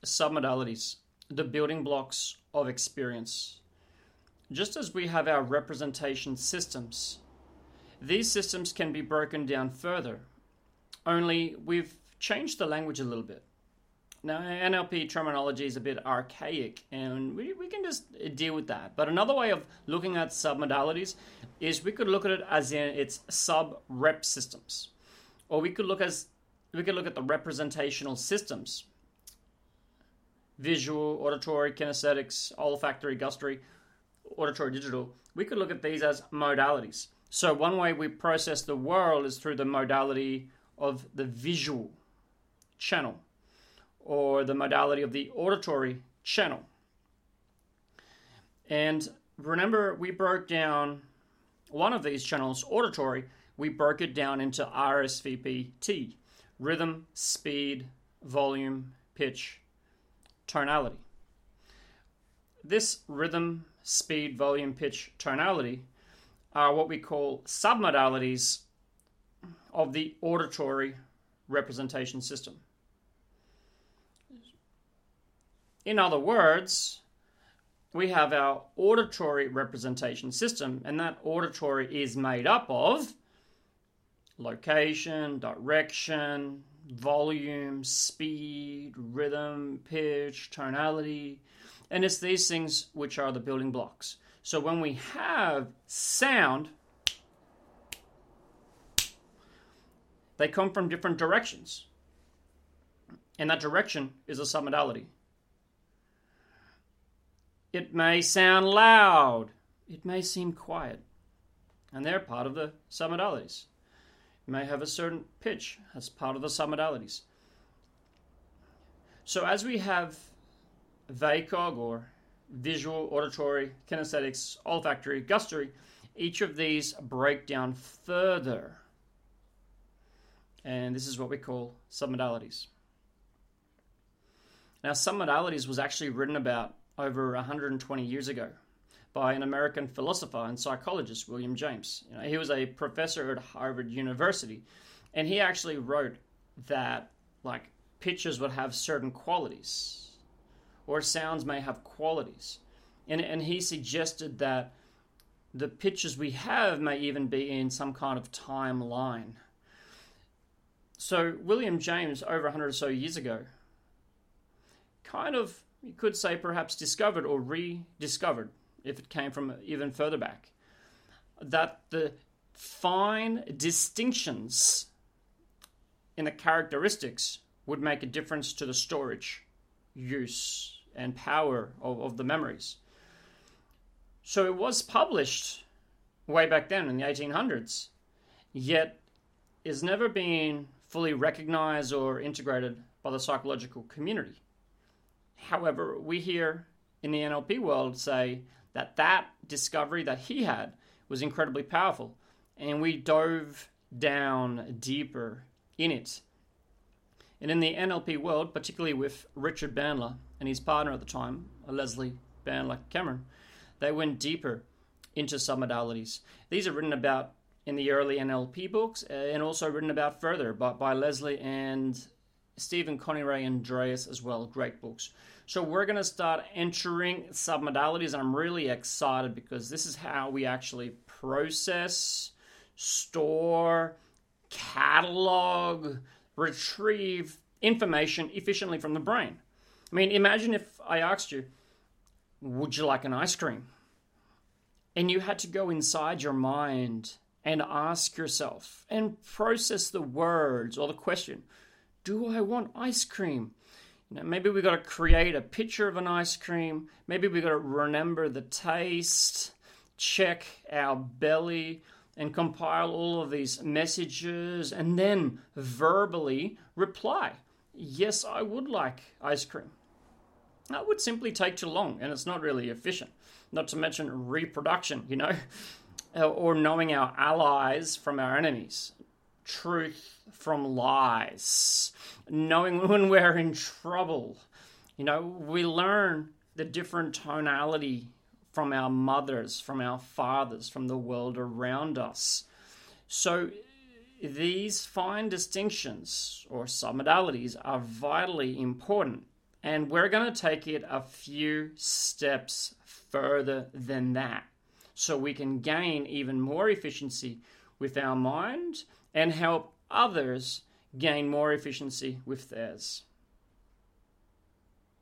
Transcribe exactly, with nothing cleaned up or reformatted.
submodalities, the building blocks of experience. Just as we have our representation systems, these systems can be broken down further, only we've changed the language a little bit. Now, N L P terminology is a bit archaic, and we, we can just deal with that. But another way of looking at submodalities is we could look at it as in its sub-rep systems. Or we could look as we could look at the representational systems. Visual, auditory, kinesthetics, olfactory, gustatory, auditory, digital. We could look at these as modalities. So one way we process the world is through the modality of the visual channel, or the modality of the auditory channel. And remember, we broke down one of these channels, auditory, we broke it down into R S V P T, rhythm, speed, volume, pitch, tonality. This rhythm, speed, volume, pitch, tonality are what we call submodalities of the auditory representation system. In other words, we have our auditory representation system, and that auditory is made up of location, direction, volume, speed, rhythm, pitch, tonality, and it's these things which are the building blocks. So when we have sound, they come from different directions, and that direction is a submodality. It may sound loud, it may seem quiet, and they're part of the submodalities. It may have a certain pitch as part of the submodalities. So as we have VACOG, or visual, auditory, kinesthetics, olfactory, gustatory, each of these break down further. And this is what we call submodalities. Now, submodalities was actually written about over one hundred twenty years ago by an American philosopher and psychologist, William James. You know, he was a professor at Harvard University, and he actually wrote that like pitches would have certain qualities, or sounds may have qualities. And, and he suggested that the pitches we have may even be in some kind of timeline. So William James, over one hundred or so years ago, kind of, you could say perhaps discovered or rediscovered, if it came from even further back, that the fine distinctions in the characteristics would make a difference to the storage, use, and power of, of the memories. So it was published way back then in the eighteen hundreds, yet is never been fully recognized or integrated by the psychological community. However, we here in the N L P world say that that discovery that he had was incredibly powerful, and we dove down deeper in it. And in the N L P world, particularly with Richard Bandler and his partner at the time, Leslie Bandler Cameron, they went deeper into submodalities. These are written about in the early N L P books, and also written about further by, by Leslie and Stephen Conneray and Andreas as well. Great books. So we're going to start entering submodalities, and I'm really excited because this is how we actually process, store, catalog, retrieve information efficiently from the brain. I mean, imagine if I asked you, would you like an ice cream? And you had to go inside your mind and ask yourself and process the words or the question, do I want ice cream? You know, maybe we got to create a picture of an ice cream. Maybe we got to remember the taste, check our belly, and compile all of these messages, and then verbally reply, yes, I would like ice cream. That would simply take too long, and it's not really efficient. Not to mention reproduction, you know, or knowing our allies from our enemies, truth from lies, knowing when we're in trouble. You know, we learn the different tonality from our mothers, from our fathers, from the world around us. So these fine distinctions or submodalities are vitally important And we're going to take it a few steps further than that, so we can gain even more efficiency with our mind and help others gain more efficiency with theirs.